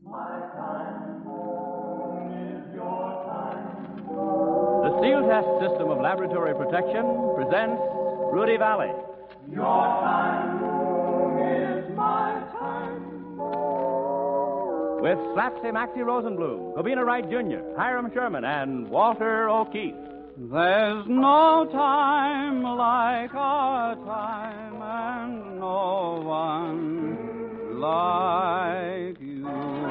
My time is your time. The Steel Test System of Laboratory Protection presents Rudy Valley. Your time is my time. With Slapsy Maxie Rosenblum, Cobina Wright Jr., Hiram Sherman, and Walter O'Keefe. There's no time like our time, and no one like you.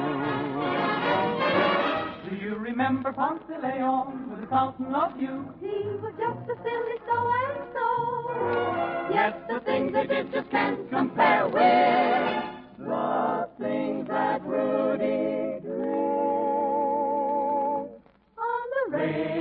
Do you remember Ponce de Leon with the fountain of youth? He was just a silly so-and-so. Yes, the things they did just can't compare with the things that Rudy did on the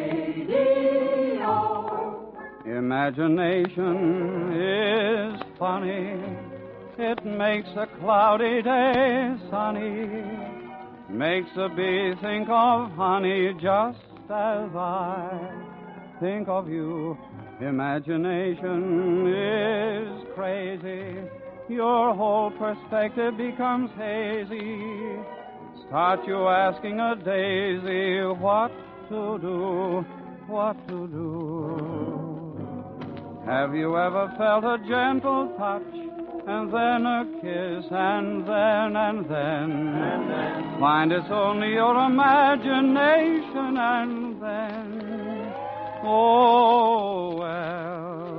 radio. Imagination is funny. It makes a cloudy day sunny. Makes a bee think of honey just as I think of you. Imagination is crazy. Your whole perspective becomes hazy. Start you asking a daisy what to do, what to do. Have you ever felt a gentle touch, and then a kiss, and then find it's only your imagination, and then, oh, well,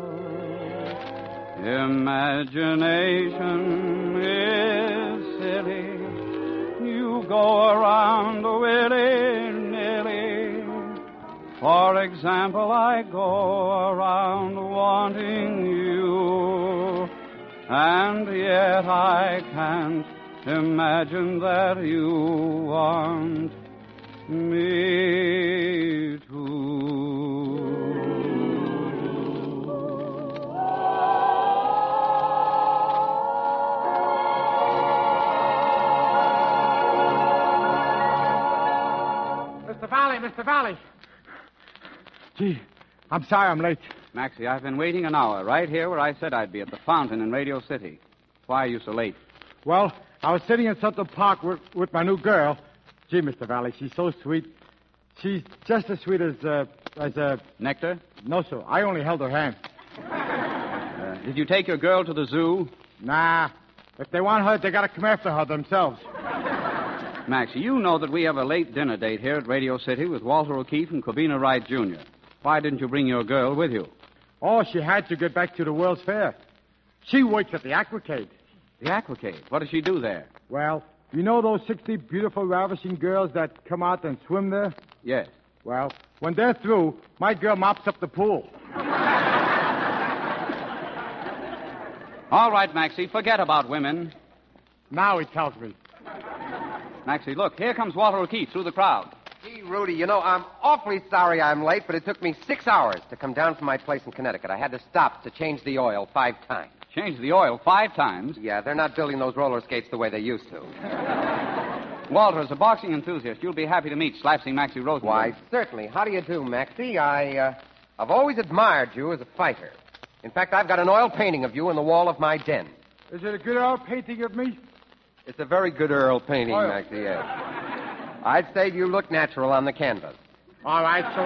imagination is silly. You go around willy-nilly. For example, I go around wanting you, and yet I can't imagine that you want me to. Mr. Valley. Gee, I'm sorry I'm late. Maxie, I've been waiting an hour right here where I said I'd be, at the fountain in Radio City. Why are you so late? Well, I was sitting in Central Park with my new girl. Gee, Mr. Valley, she's so sweet. She's just as sweet as Nectar? No, sir. I only held her hand. Did you take your girl to the zoo? Nah. If they want her, they got to come after her themselves. Maxie, you know that we have a late dinner date here at Radio City with Walter O'Keefe and Cobina Wright, Jr. Why didn't you bring your girl with you? Oh, she had to get back to the World's Fair. She works at the Aquacade. The Aquacade? What does she do there? Well, you know those 60 beautiful, ravishing girls that come out and swim there? Yes. Well, when they're through, my girl mops up the pool. All right, Maxie, forget about women. Now he tells me. Maxie, look, here comes Walter O'Keefe through the crowd. Gee, Rudy, you know, I'm awfully sorry I'm late, but it took me 6 hours to come down from my place in Connecticut. I had to stop to change the oil 5 times. Changed the oil 5 times? Yeah, they're not building those roller skates the way they used to. Walter, as a boxing enthusiast, you'll be happy to meet Slapsy Maxie Rosenblum. Why, certainly. How do you do, Maxie? I've always admired you as a fighter. In fact, I've got an oil painting of you in the wall of my den. Is it a good old painting of me? It's a very good oil painting, Oil. Maxie, yes. I'd say you look natural on the canvas. All right, so...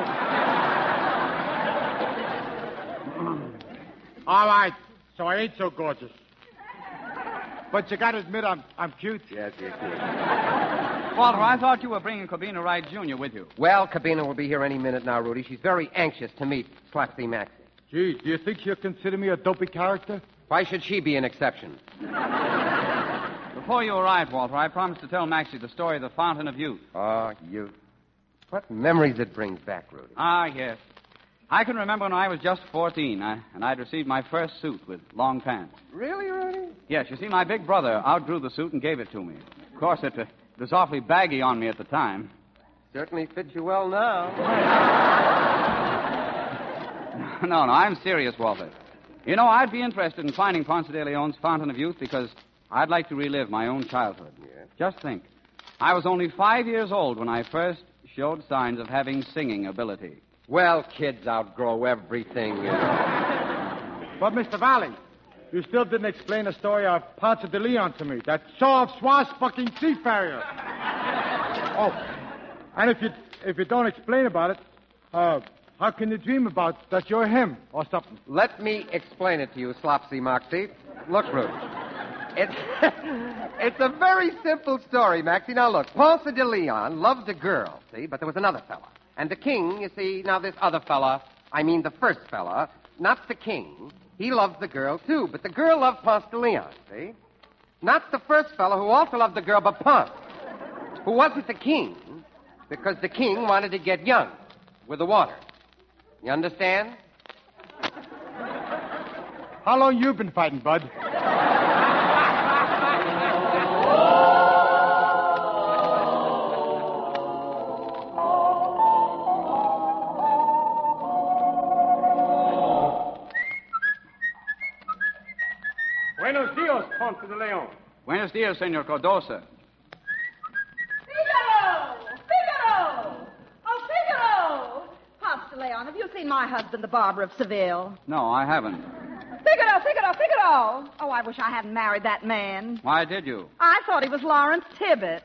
All right, so I ain't so gorgeous. But you gotta admit I'm cute. Yes, yes, yes. Walter, I thought you were bringing Cobina Wright, Jr. with you. Well, Cabina will be here any minute now, Rudy. She's very anxious to meet Slapsy Maxie. Gee, do you think she'll consider me a dopey character? Why should she be an exception? Before you arrived, Walter, I promised to tell Maxie the story of the Fountain of Youth. Oh, youth. What memories it brings back, Rudy. Ah, yes. I can remember when I was just 14, and I'd received my first suit with long pants. Really, Rudy? Yes, you see, my big brother outgrew the suit and gave it to me. Of course, it was awfully baggy on me at the time. Certainly fits you well now. No, I'm serious, Walter. You know, I'd be interested in finding Ponce de Leon's Fountain of Youth because I'd like to relive my own childhood. Yes. Just think. I was only 5 years old when I first showed signs of having singing ability. Well, kids outgrow everything, you know. But, Mr. Valley, you still didn't explain the story of Ponce de Leon to me. That soft, swashbuckling seafarer. Oh, and if you don't explain about it, how can you dream about that you're him or something? Let me explain it to you, Slopsy Moxie. Look, Ruth. It's a very simple story, Maxie. Now, look, Ponce de Leon loved a girl, see, but there was another fella. And the king, you see, now this other fella, I mean the first fella, not the king, he loved the girl, too, but the girl loved Ponce de Leon, see? Not the first fella who also loved the girl, but Ponce, who wasn't the king, because the king wanted to get young with the water. You understand? How long you been fighting, Bud? Buenos dias, Ponce de Leon. Buenos dias, Senor Cardosa. Figaro! Figaro! Oh, Figaro! Ponce de Leon, have you seen my husband, the barber of Seville? No, I haven't. Figaro, Figaro, Figaro! Oh, I wish I hadn't married that man. Why did you? I thought he was Lawrence Tibbet.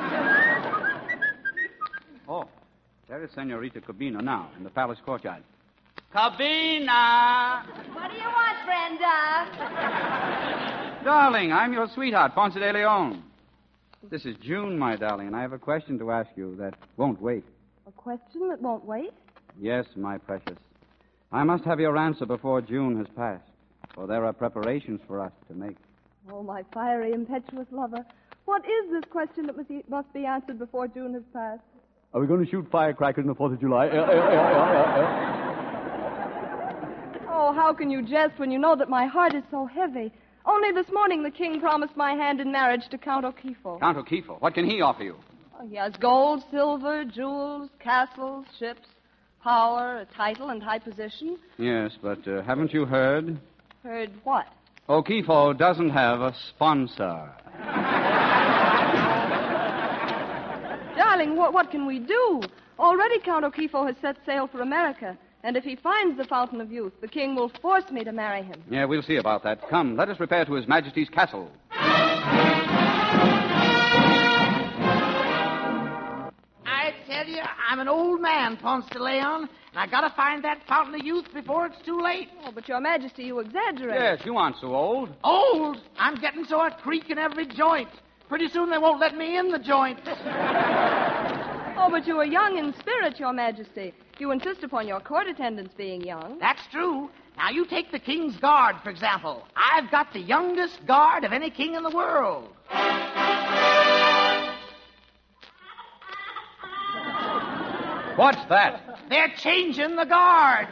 Oh, there is Senorita Cabina now in the palace courtyard. Cabina! What do you want, Brenda? Darling, I'm your sweetheart, Ponce de Leon. This is June, my darling, and I have a question to ask you that won't wait. A question that won't wait? Yes, my precious. I must have your answer before June has passed, for there are preparations for us to make. Oh, my fiery, impetuous lover. What is this question that must be answered before June has passed? Are we going to shoot firecrackers on the 4th of July? Oh, how can you jest when you know that my heart is so heavy? Only this morning the king promised my hand in marriage to Count O'Keefe. Count O'Keefe, what can he offer you? Oh, he has gold, silver, jewels, castles, ships, power, a title, and high position. Yes, but haven't you heard? Heard what? O'Keefe doesn't have a sponsor. Darling, what can we do? Already Count O'Keefe has set sail for America. And if he finds the Fountain of Youth, the king will force me to marry him. Yeah, we'll see about that. Come, let us repair to His Majesty's castle. I tell you, I'm an old man, Ponce de Leon, and I gotta find that Fountain of Youth before it's too late. Oh, but Your Majesty, you exaggerate. Yes, you aren't so old. Old? I'm getting so I creak in every joint. Pretty soon they won't let me in the joint. Oh, but you are young in spirit, Your Majesty. You insist upon your court attendants being young. That's true. Now, you take the King's Guard, for example. I've got the youngest guard of any king in the world. What's that? They're changing the guard.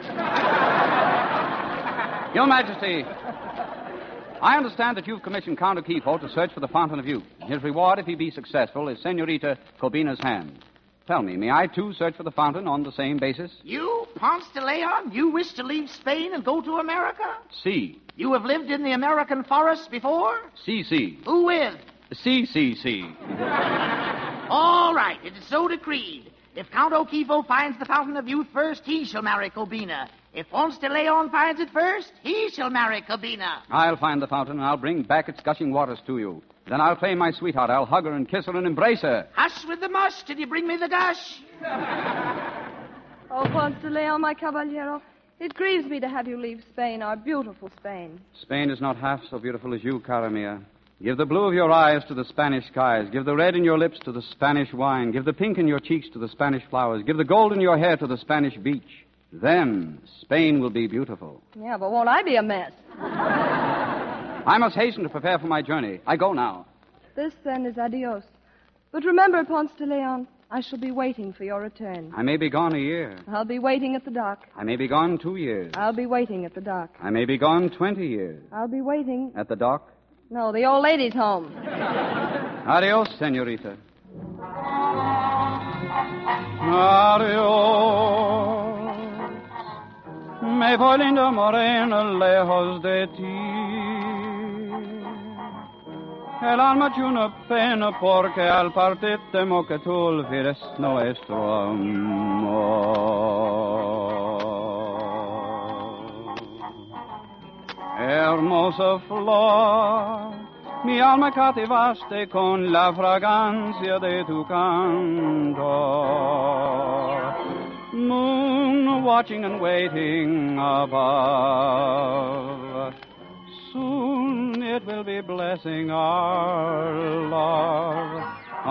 Your Majesty, I understand that you've commissioned Count O'Keefe to search for the Fountain of Youth. His reward, if he be successful, is Senorita Cobina's hand. Tell me, may I, too, search for the fountain on the same basis? You, Ponce de Leon, you wish to leave Spain and go to America? Si. You have lived in the American forests before? Si. Who with? Si. All right, it is so decreed. If Count O'Keefe finds the Fountain of Youth first, he shall marry Cobina. If Ponce de Leon finds it first, he shall marry Cobina. I'll find the fountain, and I'll bring back its gushing waters to you. Then I'll claim my sweetheart. I'll hug her and kiss her and embrace her. Hush with the mush till you bring me the gush. Oh, Ponce de Leon, my caballero, it grieves me to have you leave Spain, our beautiful Spain. Spain is not half so beautiful as you, cara mia. Give the blue of your eyes to the Spanish skies. Give the red in your lips to the Spanish wine. Give the pink in your cheeks to the Spanish flowers. Give the gold in your hair to the Spanish beach. Then Spain will be beautiful. Yeah, but won't I be a mess? I must hasten to prepare for my journey. I go now. This, then, is adios. But remember, Ponce de Leon, I shall be waiting for your return. I may be gone a year. I'll be waiting at the dock. I may be gone 2 years. I'll be waiting at the dock. I may be gone 20 years. I'll be waiting. At the dock? No, the old lady's home. Adios, senorita. Adios. Me voy linda morena lejos de ti. El alma tiene una pena porque al partir temo que tú olvides nuestro amor. Hermosa flor Mi alma cautivaste con la fragancia de tu canto. Moon watching and waiting above. Soon it will be blessing our love.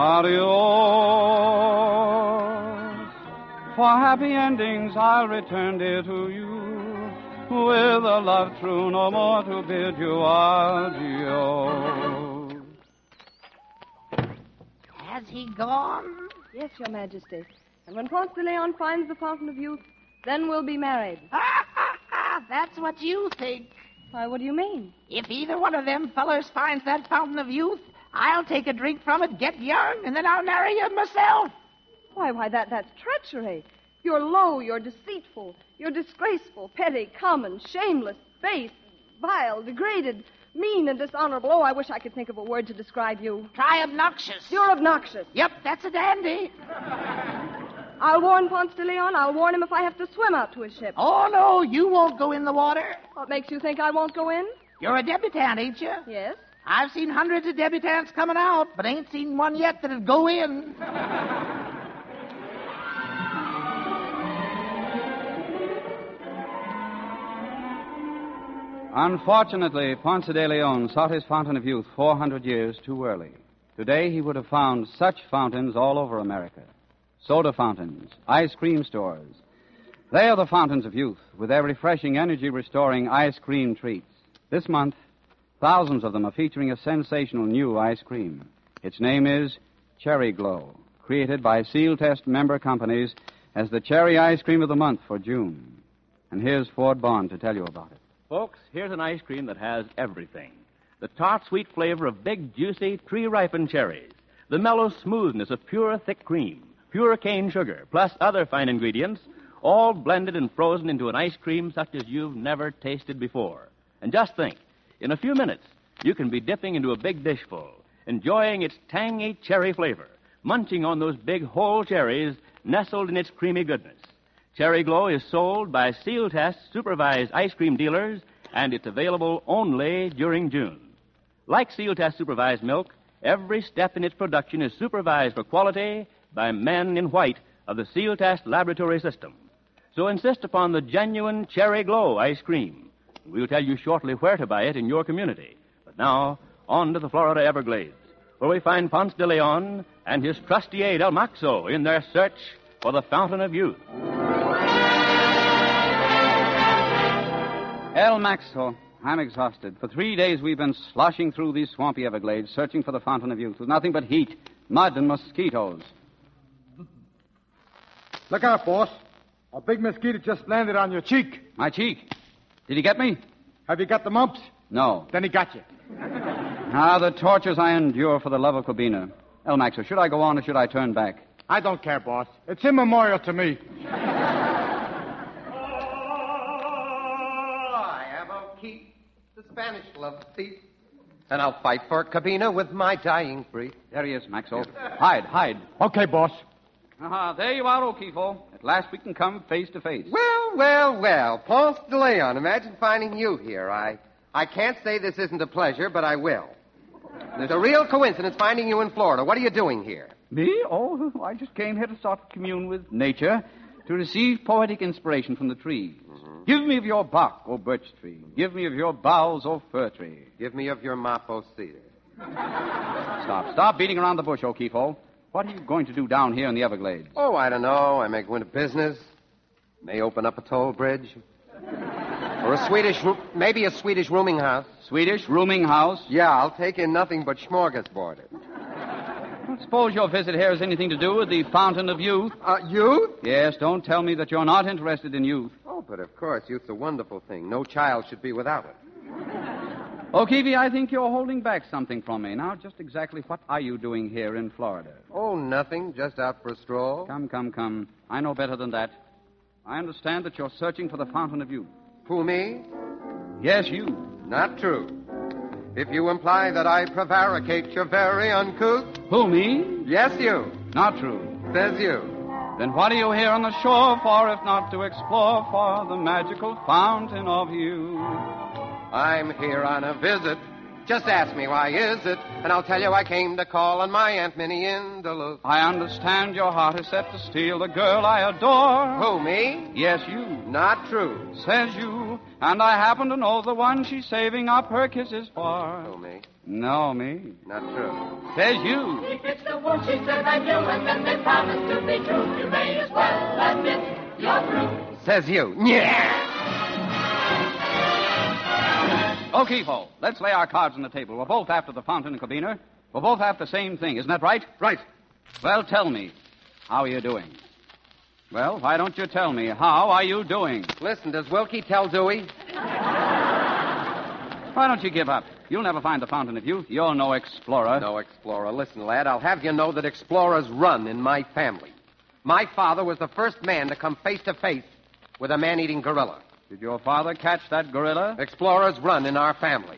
Adios. For happy endings I'll return, dear, to you. With a love true, no more to bid you adieu. Has he gone? Yes, Your Majesty. And when Ponce de Leon finds the Fountain of Youth, then we'll be married. That's what you think. Why, what do you mean? If either one of them fellers finds that Fountain of Youth, I'll take a drink from it, get young, and then I'll marry you myself. Why, that's treachery. You're low, you're deceitful, you're disgraceful, petty, common, shameless, base, vile, degraded, mean, and dishonorable. Oh, I wish I could think of a word to describe you. Try obnoxious. You're obnoxious. Yep, that's a dandy. I'll warn Ponce de Leon. I'll warn him if I have to swim out to his ship. Oh, no, you won't go in the water. What makes you think I won't go in? You're a debutante, ain't you? Yes. I've seen hundreds of debutantes coming out, but ain't seen one yet that'd go in. Unfortunately, Ponce de Leon sought his Fountain of Youth 400 years too early. Today, he would have found such fountains all over America. Soda fountains, ice cream stores. They are the fountains of youth, with their refreshing, energy-restoring ice cream treats. This month, thousands of them are featuring a sensational new ice cream. Its name is Cherry Glow, created by Seal Test member companies as the cherry ice cream of the month for June. And here's Ford Bond to tell you about it. Folks, here's an ice cream that has everything. The tart, sweet flavor of big, juicy, tree-ripened cherries. The mellow smoothness of pure, thick cream. Pure cane sugar, plus other fine ingredients, all blended and frozen into an ice cream such as you've never tasted before. And just think, in a few minutes, you can be dipping into a big dishful, enjoying its tangy cherry flavor, munching on those big whole cherries nestled in its creamy goodness. Cherry Glow is sold by Seal Test supervised ice cream dealers, and it's available only during June. Like Seal Test supervised milk, every step in its production is supervised for quality by men in white of the Seal Test laboratory system. So insist upon the genuine Cherry Glow ice cream. We'll tell you shortly where to buy it in your community. But now, on to the Florida Everglades, where we find Ponce de Leon and his trusty aide El Maxo in their search for the Fountain of Youth. El Maxo, I'm exhausted. For 3 days we've been sloshing through these swampy Everglades, searching for the Fountain of Youth, with nothing but heat, mud, and mosquitoes. Look out, boss. A big mosquito just landed on your cheek. My cheek? Did he get me? Have you got the mumps? No. Then he got you. The tortures I endure for the love of Cobina. El Maxo, should I go on or should I turn back? I don't care, boss. It's immemorial to me. I am O'Keefe, the Spanish love thief. And I'll fight for Cabina with my dying breath. There he is, Maxo. Hide. Okay, boss. There you are, O'Keefe. At last we can come face to face. Well. Ponce de Leon, imagine finding you here. I can't say this isn't a pleasure, but I will. It's a real coincidence finding you in Florida. What are you doing here? Me? Oh, I just came here to start to commune with nature, to receive poetic inspiration from the trees. Mm-hmm. Give me of your bark, O birch tree. Give me of your boughs, O fir tree. Give me of your mop, O cedar. Stop beating around the bush, O'Keefe. What are you going to do down here in the Everglades? Oh, I don't know. I may go into business. May open up a toll bridge. Or maybe a Swedish rooming house. Swedish rooming house? Yeah, I'll take in nothing but smorgasborded. Suppose your visit here has anything to do with the Fountain of Youth. Youth? Yes, don't tell me that you're not interested in youth. Oh, but of course, youth's a wonderful thing. No child should be without it. O'Keefe, I think you're holding back something from me. Now, just exactly what are you doing here in Florida? Oh, nothing. Just out for a stroll. Come. I know better than that. I understand that you're searching for the Fountain of Youth. Who, me? Yes, you. Not true. If you imply that I prevaricate, you're very uncouth. Who, me? Yes, you. Not true. Says you. Then what are you here on the shore for, if not to explore for the magical Fountain of Youth? I'm here on a visit Just ask me why is it, and I'll tell you I came to call on my Aunt Minnie in Duluth. I understand your heart is set to steal the girl I adore. Who, me? Yes, you. Not true. Says you. And I happen to know the one she's saving up her kisses for. Who, me? No, me. Not true. Says you. If it's the one she said I knew, and then they promised to be true, you may as well admit you're through. Says you. Yeah. O'Keefe, let's lay our cards on the table. We're both after the fountain and Cabiner. We're both after the same thing. Isn't that right? Right. Well, tell me. How are you doing? Well, why don't you tell me? How are you doing? Listen, does Wilkie tell Dewey? Why don't you give up? You'll never find the fountain of youth. You're no explorer. No explorer. Listen, lad, I'll have you know that explorers run in my family. My father was the first man to come face to face with a man-eating gorilla. Did your father catch that gorilla? Explorers run in our family.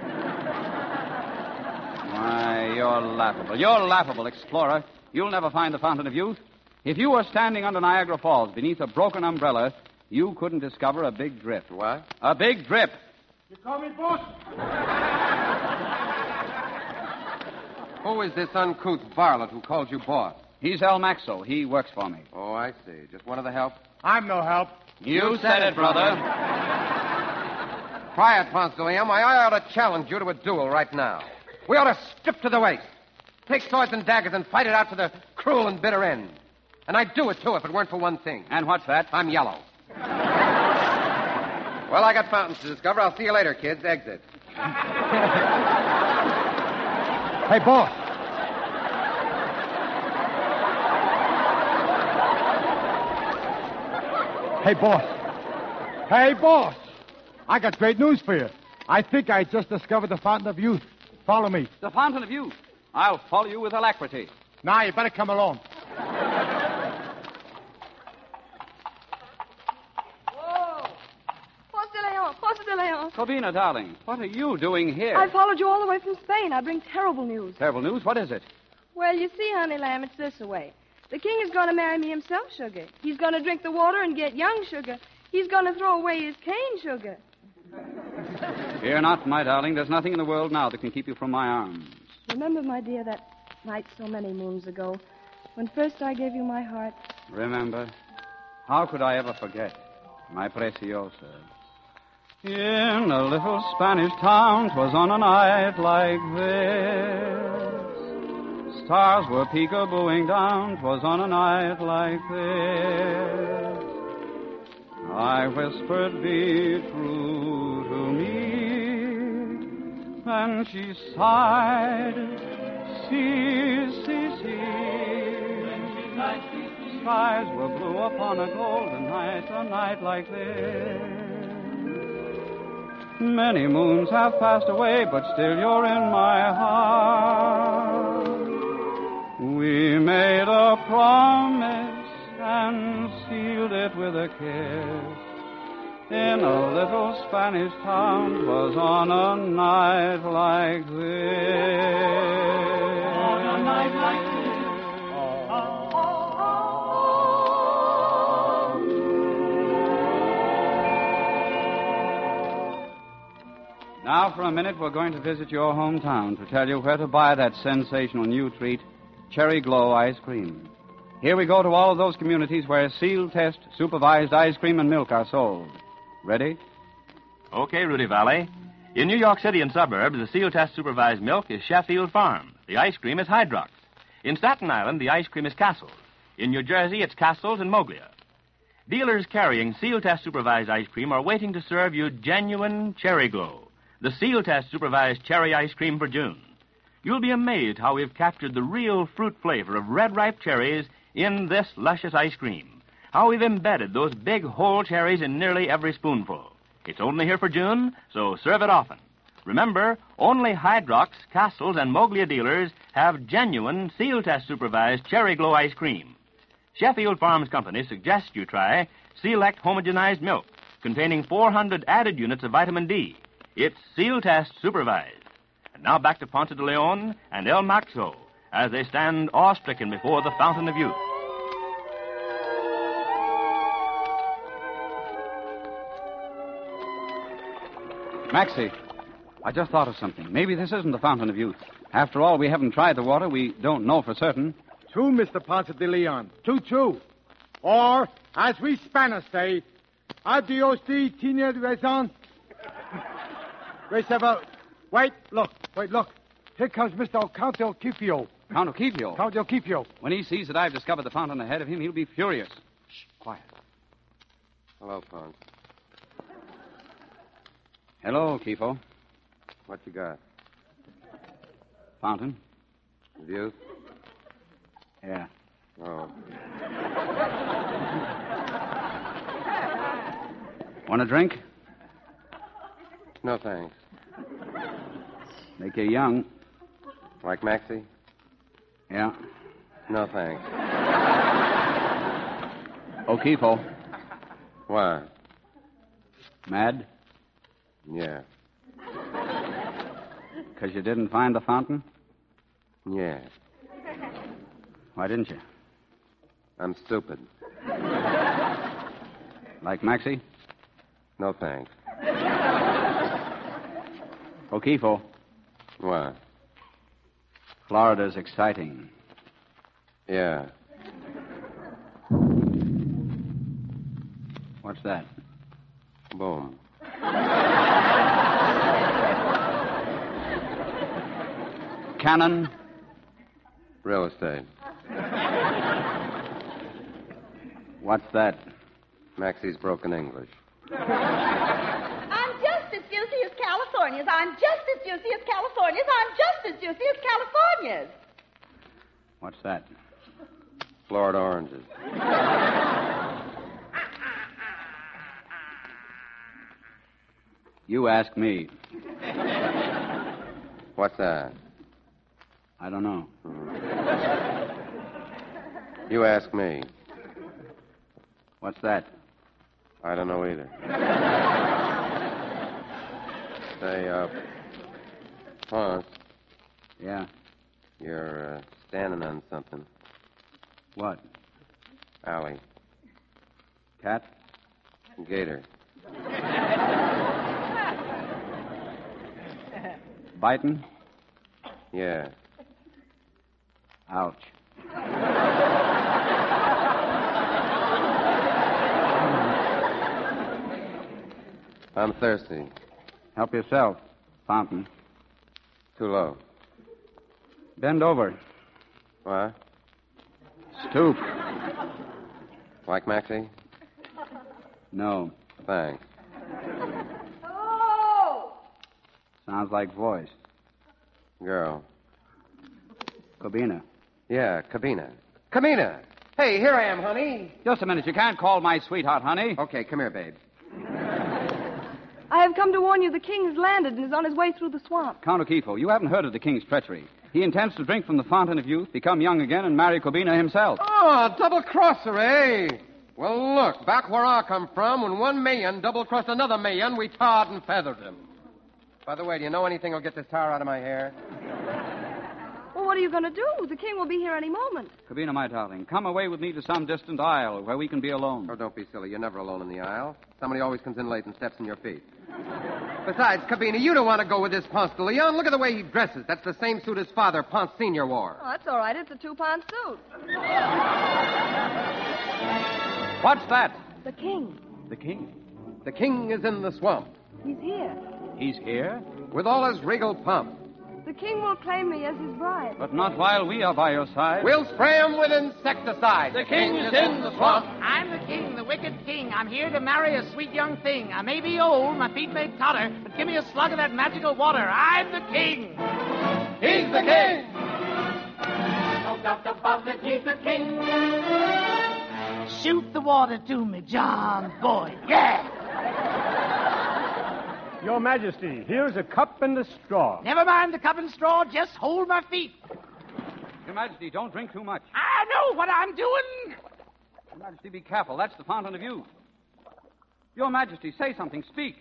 Why, you're laughable. You're laughable, explorer. You'll never find the fountain of youth. If you were standing under Niagara Falls beneath a broken umbrella, you couldn't discover a big drip. What? A big drip. You call me boss? Who is this uncouth varlet who calls you boss? He's El Maxo. He works for me. Oh, I see. Just one of the help? I'm no help. You said it, brother. Quiet, Ponce de Leon. I ought to challenge you to a duel right now. We ought to strip to the waist. Take swords and daggers and fight it out to the cruel and bitter end. And I'd do it, too, if it weren't for one thing. And what's that? I'm yellow. Well, I got fountains to discover. I'll see you later, kids. Exit. Hey, boss. Hey, boss. Hey, boss. I got great news for you. I think I just discovered the fountain of youth. Follow me. The fountain of youth. I'll follow you with alacrity. Now, you better come along. Ponce de Leon. Covina, darling, what are you doing here? I followed you all the way from Spain. I bring terrible news. Terrible news? What is it? Well, you see, honey lamb, it's this way. The king is going to marry me himself, sugar. He's going to drink the water and get young, sugar. He's going to throw away his cane, sugar. Fear not, my darling. There's nothing in the world now that can keep you from my arms. Remember, my dear, that night so many moons ago, when first I gave you my heart? Remember? How could I ever forget? My preciosa. In a little Spanish town, 'twas on a night like this. Stars were peekabooing down, 'twas on a night like this. I whispered, be true to me. And she sighed, see. Skies were blue upon a golden night, a night like this. Many moons have passed away, but still you're in my heart. We made a promise and sealed it with a kiss. In a little Spanish town, 'twas on a night like this. On a night like this. Now, for a minute, we're going to visit your hometown to tell you where to buy that sensational new treat, Cherry Glow ice cream. Here we go to all of those communities where seal test supervised ice cream and milk are sold. Ready? Okay, Rudy Valley. In New York City and suburbs, the seal test supervised milk is Sheffield Farm. The ice cream is Hydrox. In Staten Island, the ice cream is Castle's. In New Jersey, it's Castle's and Moglia. Dealers carrying seal test supervised ice cream are waiting to serve you genuine Cherry Glow, the seal test supervised cherry ice cream for June. You'll be amazed how we've captured the real fruit flavor of red ripe cherries in this luscious ice cream. How we've embedded those big whole cherries in nearly every spoonful. It's only here for June, so serve it often. Remember, only Hydrox, Castle's, and Moglia dealers have genuine seal test supervised Cherry Glow ice cream. Sheffield Farms Company suggests you try Select Homogenized Milk, containing 400 added units of vitamin D. It's seal test supervised. And now back to Ponce de Leon and El Maxo as they stand awe-stricken before the Fountain of Youth. Maxie. I just thought of something. Maybe this isn't the Fountain of Youth. After all, we haven't tried the water. We don't know for certain. True, Mr. Ponce de Leon. True. Or, as we Spanish say, adios de tiene razón. Wait, look. Here comes Mr. Count del Quipio. Count O'Keefeo. Count del Quipio. When he sees that I've discovered the fountain ahead of him, he'll be furious. Shh, quiet. Hello, Ponce. Hello, Quifo. What you got? Fountain? Youth? Yeah. Oh. Want a drink? No, thanks. Make you young. Like Maxie? Yeah. No, thanks. O'Keefo. Why? Mad? Yeah. Because you didn't find the fountain? Yeah. Why didn't you? I'm stupid. Like Maxie? No, thanks. O'Keefo. Why? Florida's exciting. Yeah. What's that? Boom. Cannon? Real estate. What's that? Maxie's broken English. I'm just as juicy as California's. I'm just as juicy as California's. I'm just as juicy as California's. What's that? Florida oranges. You ask me. What's that? I don't know. You ask me. What's that? I don't know either. Say, Ponce, Yeah. you're standing on something. What? Allie. Cat? Gator. Biting? Yeah. Ouch. I'm thirsty. Help yourself. Fountain. Too low. Bend over. What? Stoop. Like Maxie? No. Thanks. Hello? Sounds like voice. Girl. Cabina. Yeah, Cabina. Cabina! Hey, here I am, honey. Just a minute. You can't call my sweetheart, honey. Okay, come here, babe. I have come to warn you the king has landed and is on his way through the swamp. Count O'Keefo, you haven't heard of the king's treachery. He intends to drink from the fountain of youth, become young again, and marry Cabina himself. Oh, double-crosser, eh? Well, look, back where I come from, when 1 million double-crossed another million, we tarred and feathered him. By the way, do you know anything will get this tar out of my hair? Well, what are you going to do? The king will be here any moment. Cabina, my darling, come away with me to some distant isle where we can be alone. Oh, don't be silly. You're never alone in the aisle. Somebody always comes in late and steps in your feet. Besides, Cabina, you don't want to go with this Ponce de Leon. Look at the way he dresses. That's the same suit his father, Ponce Sr., wore. Oh, that's all right. It's a 2-pound suit. What's that? The king. The king. The king is in the swamp. He's here. He's here, with all his regal pomp. The king will claim me as his bride. but not while we are by your side. We'll spray him with insecticide. The king is in the swamp. I'm the king, the wicked king. I'm here to marry a sweet young thing. I may be old, my feet may totter, but give me a slug of that magical water. I'm the king. He's the king. No doubt about it, he's the king. Shoot the water to me, John Boy. Yeah. Your Majesty, here's a cup and a straw. Never mind the cup and straw. Just hold my feet. Your Majesty, don't drink too much. I know what I'm doing. Your Majesty, be careful. That's the fountain of youth. Your Majesty, say something. Speak.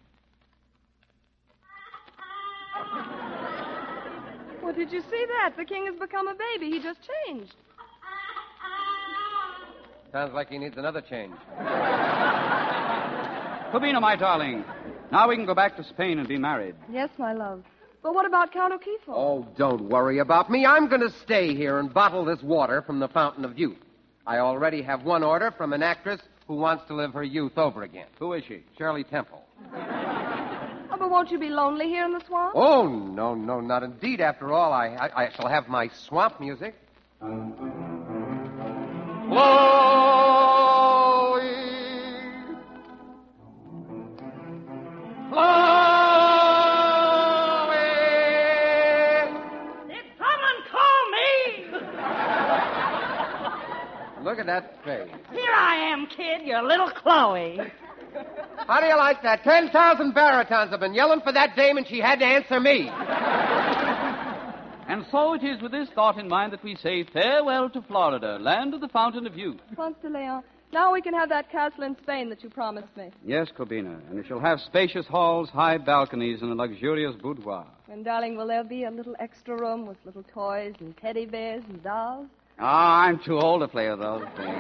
Well, did you see that? The king has become a baby. He just changed. Sounds like he needs another change. Cabina, my darling, Now we can go back to Spain and be married. Yes, my love. But what about Count O'Keefe? Oh, don't worry about me. I'm going to stay here and bottle this water from the Fountain of Youth. I already have one order from an actress who wants to live her youth over again. Who is she? Shirley Temple. Oh, but won't you be lonely here in the swamp? Oh, no, not indeed. After all, I shall have my swamp music. Look at that face. Here I am, kid, your little Chloe. How do you like that? 10,000 baritons have been yelling for that dame, and she had to answer me. And so it is with this thought in mind that we say farewell to Florida, land of the Fountain of Youth. Ponce de Leon, now we can have that castle in Spain that you promised me. Yes, Cobina, and we shall have spacious halls, high balconies, and a luxurious boudoir. And, darling, will there be a little extra room with little toys and teddy bears and dolls? Ah, I'm too old to play with those things.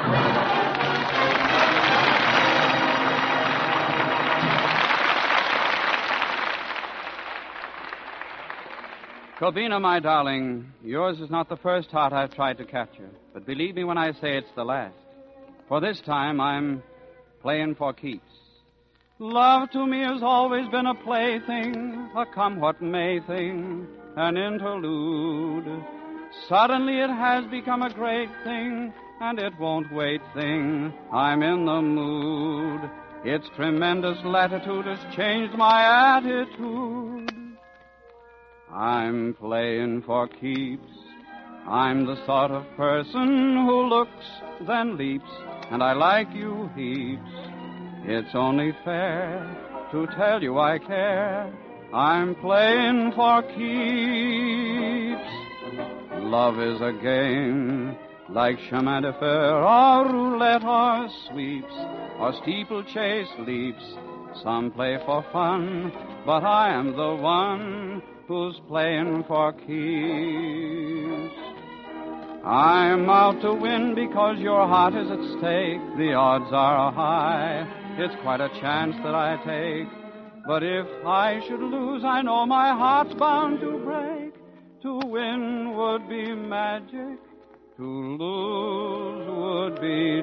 Cobina, my darling, yours is not the first heart I've tried to capture. But believe me when I say it's the last. For this time, I'm playing for keeps. Love to me has always been a plaything, a come-what-may thing, an interlude. Suddenly it has become a great thing, and it won't wait thing. I'm in the mood. Its tremendous latitude has changed my attitude. I'm playing for keeps. I'm the sort of person who looks, then leaps, and I like you heaps. It's only fair to tell you I care. I'm playing for keeps. Love is a game like chemin de fer or roulette or sweeps or steeplechase leaps. Some play for fun, but I am the one who's playing for keeps. I'm out to win because your heart is at stake. The odds are high. It's quite a chance that I take. But if I should lose, I know my heart's bound to break. To win would be magic. To lose would be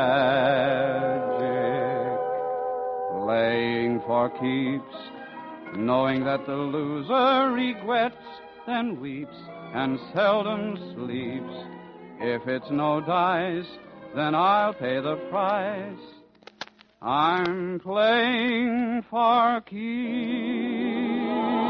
tragic. Playing for keeps, knowing that the loser regrets, then weeps, and seldom sleeps. If it's no dice, then I'll pay the price. I'm playing for keeps.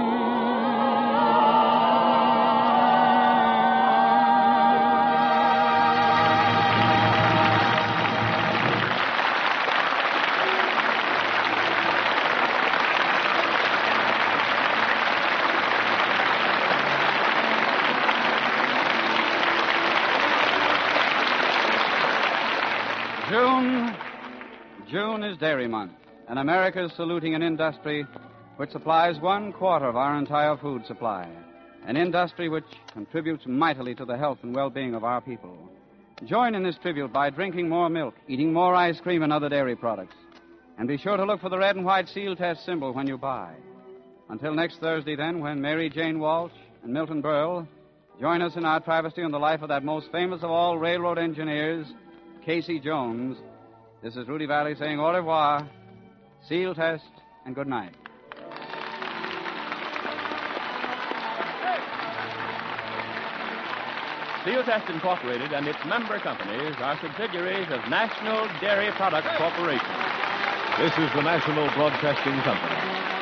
June is Dairy Month, and America is saluting an industry which supplies 1/4 of our entire food supply, an industry which contributes mightily to the health and well-being of our people. Join in this tribute by drinking more milk, eating more ice cream and other dairy products, and be sure to look for the red and white seal test symbol when you buy. Until next Thursday, then, when Mary Jane Walsh and Milton Berle join us in our travesty on the life of that most famous of all railroad engineers, Casey Jones. This is Rudy Valley saying au revoir, seal test, and good night. Seal Test Incorporated and its member companies are subsidiaries of National Dairy Products Corporation. This is the National Broadcasting Company.